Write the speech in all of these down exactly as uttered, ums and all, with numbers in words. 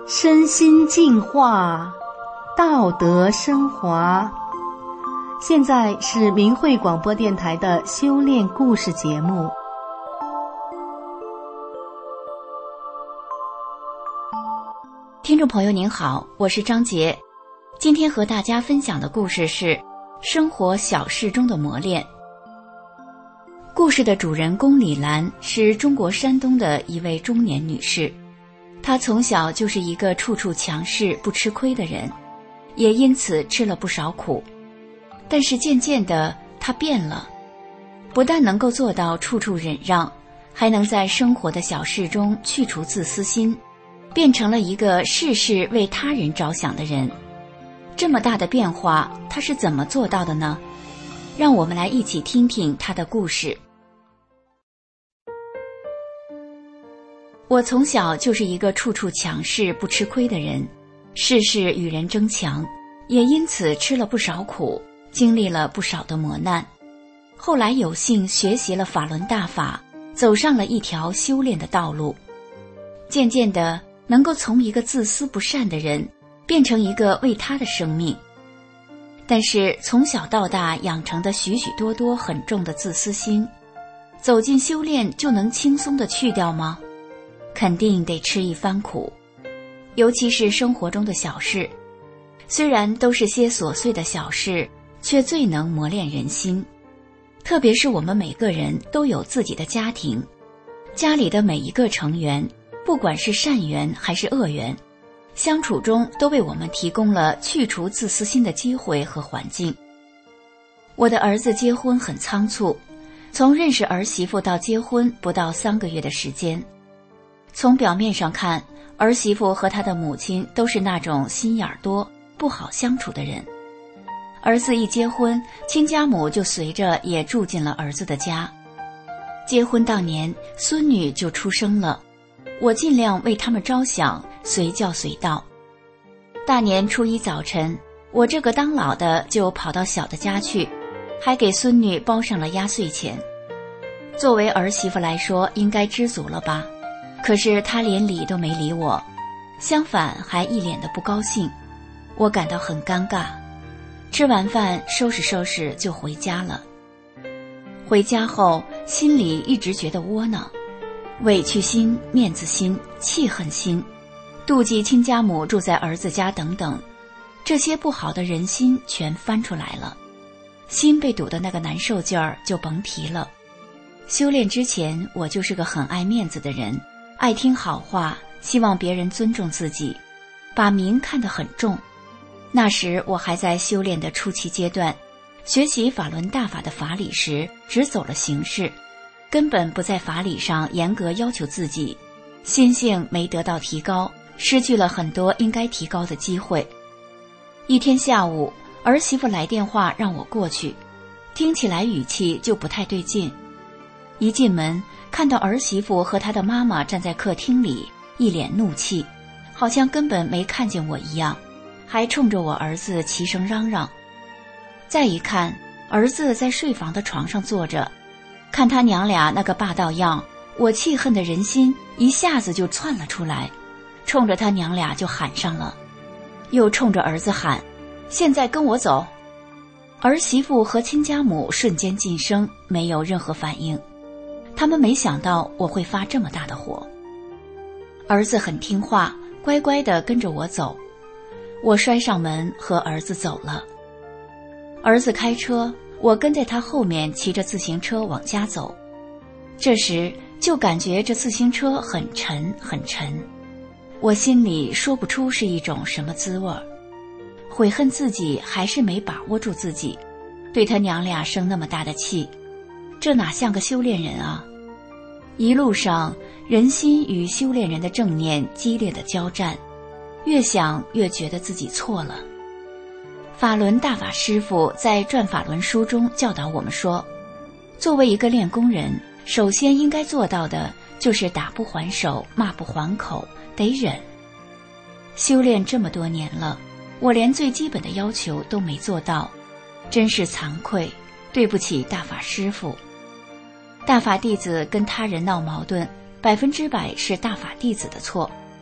身心净化，道德升华。现在是明慧广播电台的修炼故事节目。 听众朋友您好，我是张杰，今天和大家分享的故事是生活小事中的磨练。故事的主人公李兰是中国山东的一位中年女士，她从小就是一个处处强势不吃亏的人，也因此吃了不少苦。但是渐渐的她变了，不但能够做到处处忍让，还能在生活的小事中去除自私心，变成了一个事事为他人着想的人。这么大的变化，她是怎么做到的呢？让我们来一起听听她的故事。我从小就是一个处处强势不吃亏的人，事事与人争强，也因此吃了不少苦，经历了不少的磨难。后来有幸学习了法轮大法，走上了一条修炼的道路，渐渐的能够从一个自私不善的人变成一个为他的生命。但是从小到大养成的许许多多很重的自私心，走进修炼就能轻松地去掉吗？肯定得吃一番苦。尤其是生活中的小事，虽然都是些琐碎的小事，却最能磨练人心。特别是我们每个人都有自己的家庭，家里的每一个成员，不管是善缘还是恶缘，相处中都为我们提供了去除自私心的机会和环境。我的儿子结婚很仓促，从认识儿媳妇到结婚不到三个月的时间。从表面上看，儿媳妇和她的母亲都是那种心眼多、不好相处的人。儿子一结婚，亲家母就随着也住进了儿子的家。结婚当年，孙女就出生了，我尽量为他们着想，随叫随到。大年初一早晨，我这个当老的就跑到小的家去，还给孙女包上了压岁钱。作为儿媳妇来说，应该知足了吧？可是她连理都没理我，相反还一脸的不高兴，我感到很尴尬。吃完饭收拾收拾就回家了。回家后心里一直觉得窝囊，委屈心、面子心、气恨心，妒忌亲家母住在儿子家等等，这些不好的人心全翻出来了。心被堵的那个难受劲儿就甭提了。修炼之前，我就是个很爱面子的人，爱听好话，希望别人尊重自己，把名看得很重。那时我还在修炼的初期阶段，学习法轮大法的法理时只走了形式，根本不在法理上严格要求自己，心性没得到提高，失去了很多应该提高的机会。一天下午，儿媳妇来电话让我过去，听起来语气就不太对劲。一进门，看到儿媳妇和她的妈妈站在客厅里，一脸怒气，好像根本没看见我一样，还冲着我儿子齐声嚷嚷。再一看，儿子在睡房的床上坐着，看他娘俩那个霸道样，我气恨的人心一下子就窜了出来，冲着他娘俩就喊上了，又冲着儿子喊：现在跟我走！儿媳妇和亲家母瞬间噤声，没有任何反应。他们没想到我会发这么大的火。儿子很听话，乖乖地跟着我走。我摔上门和儿子走了。儿子开车，我跟在他后面骑着自行车往家走。这时就感觉这自行车很沉很沉，我心里说不出是一种什么滋味，悔恨自己还是没把握住自己，对他娘俩生那么大的气，这哪像个修炼人啊！一路上，人心与修炼人的正念激烈的交战，越想越觉得自己错了。法轮大法师父在《转法轮》书中教导我们说，作为一个练功人，首先应该做到的就是打不还手，骂不还口，得忍。修炼这么多年了，我连最基本的要求都没做到，真是惭愧，对不起大法师父。大法弟子跟他人闹矛盾，百分之百是大法弟子的错。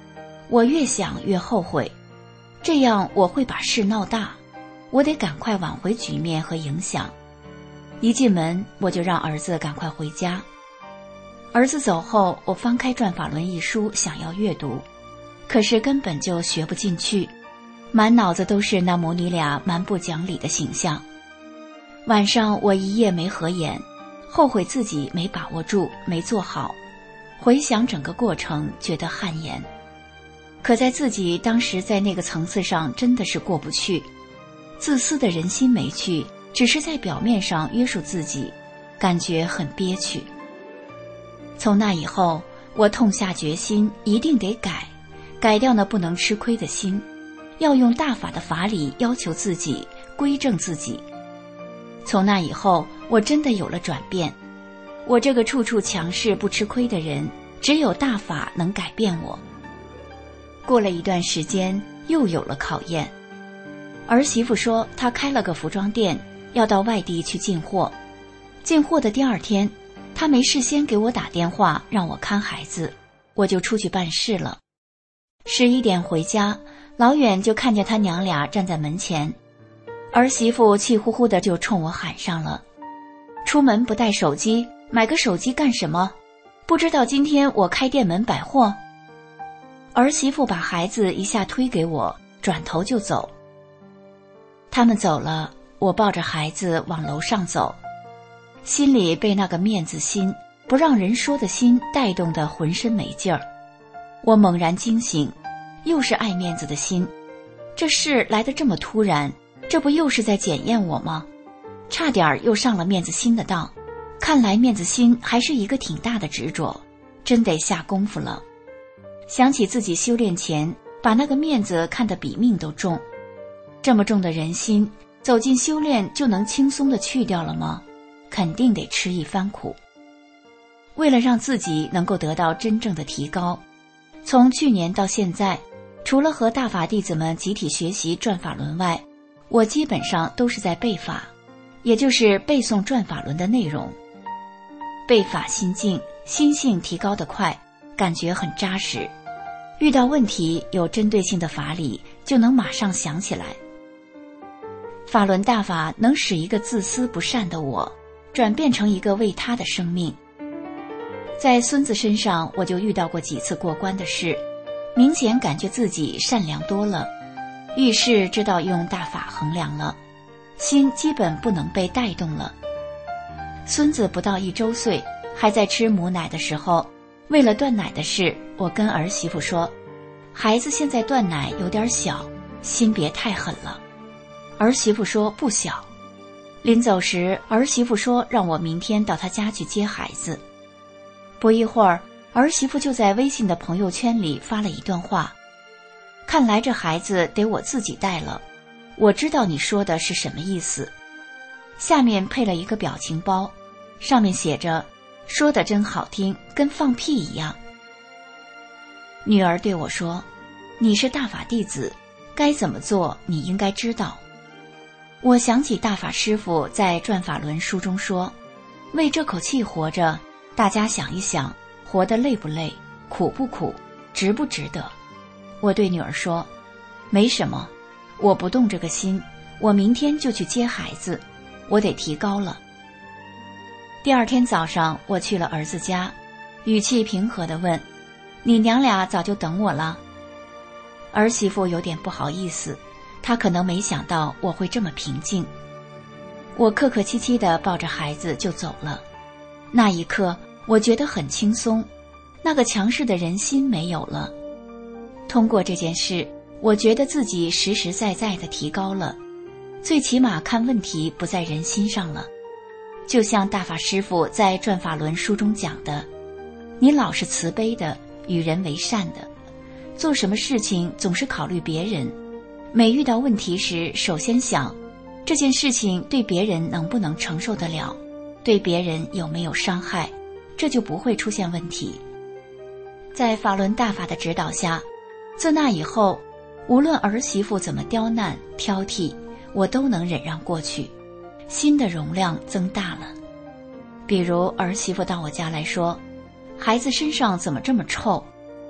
我越想越后悔，这样我会把事闹大，我得赶快挽回局面和影响。一进门，我就让儿子赶快回家。儿子走后，我翻开《转法轮》一书，想要阅读，可是根本就学不进去，满脑子都是那母女俩蛮不讲理的形象。晚上我一夜没合眼，后悔自己没把握住，没做好。回想整个过程，觉得汗颜。可在自己当时在那个层次上真的是过不去，自私的人心没去，只是在表面上约束自己，感觉很憋屈。从那以后，我痛下决心，一定得改，改掉那不能吃亏的心，要用大法的法理要求自己，规正自己。从那以后，我真的有了转变。我这个处处强势不吃亏的人，只有大法能改变我。过了一段时间，又有了考验。儿媳妇说她开了个服装店，要到外地去进货。进货的第二天，她没事先给我打电话让我看孩子，我就出去办事了。十一点回家，老远就看见他娘俩站在门前。儿媳妇气呼呼的就冲我喊上了：出门不带手机，买个手机干什么？不知道今天我开店门摆货？儿媳妇把孩子一下推给我，转头就走。他们走了，我抱着孩子往楼上走，心里被那个面子心，不让人说的心带动得浑身没劲儿。我猛然惊醒，又是爱面子的心，这事来得这么突然，这不又是在检验我吗？差点又上了面子心的当，看来面子心还是一个挺大的执着，真得下功夫了。想起自己修炼前把那个面子看得比命都重，这么重的人心，走进修炼就能轻松地去掉了吗？肯定得吃一番苦。为了让自己能够得到真正的提高，从去年到现在，除了和大法弟子们集体学习转法轮外，我基本上都是在背法，也就是背诵转法轮的内容。背法心静，心性提高得快，感觉很扎实。遇到问题有针对性的法理，就能马上想起来。法轮大法能使一个自私不善的我，转变成一个为他的生命。在孙子身上，我就遇到过几次过关的事，明显感觉自己善良多了，遇事知道用大法衡量了，心基本不能被带动了。孙子不到一周岁，还在吃母奶的时候，为了断奶的事，我跟儿媳妇说，孩子现在断奶有点小，心别太狠了。儿媳妇说不小。临走时，儿媳妇说让我明天到她家去接孩子。不一会儿，儿媳妇就在微信的朋友圈里发了一段话，看来这孩子得我自己带了，我知道你说的是什么意思。下面配了一个表情包，上面写着，说得真好听，跟放屁一样。女儿对我说，你是大法弟子，该怎么做你应该知道。我想起大法师父在转法轮书中说，为这口气活着，大家想一想，活得累不累，苦不苦，值不值得。我对女儿说，没什么，我不动这个心，我明天就去接孩子，我得提高了。第二天早上，我去了儿子家，语气平和地问，你娘俩早就等我了？儿媳妇有点不好意思，她可能没想到我会这么平静。我客客气气地抱着孩子就走了。那一刻，我觉得很轻松，那个强势的人心没有了。通过这件事，我觉得自己实实在在地提高了，最起码看问题不在人心上了。就像大法师父在转法轮书中讲的，你老是慈悲的，与人为善的，做什么事情总是考虑别人，每遇到问题时，首先想这件事情对别人能不能承受得了，对别人有没有伤害，这就不会出现问题。在法轮大法的指导下，自那以后，无论儿媳妇怎么刁难挑剔，我都能忍让过去，心的容量增大了。比如儿媳妇到我家来说，孩子身上怎么这么臭？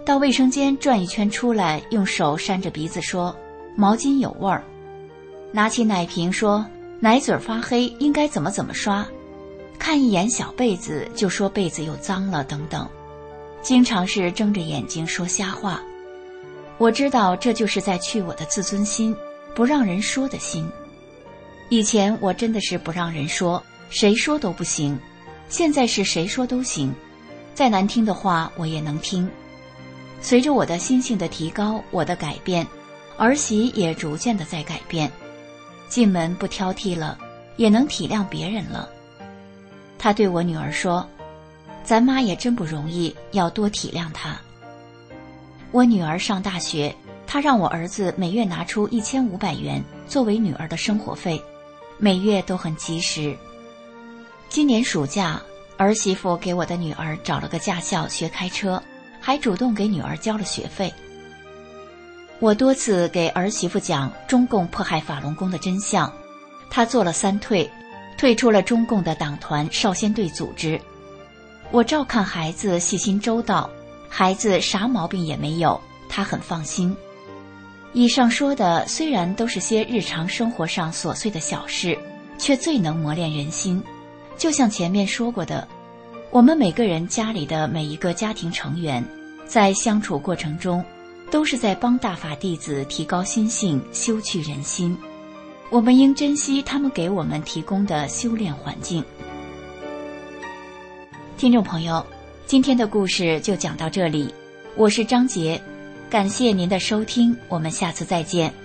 到卫生间转一圈出来，用手扇着鼻子说毛巾有味儿，拿起奶瓶说奶嘴发黑，应该怎么怎么刷，看一眼小被子就说被子又脏了等等，经常是睁着眼睛说瞎话。我知道这就是在去我的自尊心，不让人说的心。以前我真的是不让人说，谁说都不行，现在是谁说都行，再难听的话我也能听。随着我的心性的提高，我的改变，儿媳也逐渐的在改变，进门不挑剔了，也能体谅别人了。她对我女儿说，咱妈也真不容易，要多体谅她。我女儿上大学，她让我儿子每月拿出一千五百元作为女儿的生活费，每月都很及时。今年暑假，儿媳妇给我的女儿找了个驾校学开车，还主动给女儿交了学费。我多次给儿媳妇讲中共迫害法轮功的真相，她做了三退，退出了中共的党团少先队组织。我照看孩子细心周到，孩子啥毛病也没有，她很放心。以上说的虽然都是些日常生活上琐碎的小事，却最能磨练人心。就像前面说过的，我们每个人家里的每一个家庭成员，在相处过程中，都是在帮大法弟子提高心性，修去人心。我们应珍惜他们给我们提供的修炼环境。听众朋友，今天的故事就讲到这里，我是张杰，感谢您的收听，我们下次再见。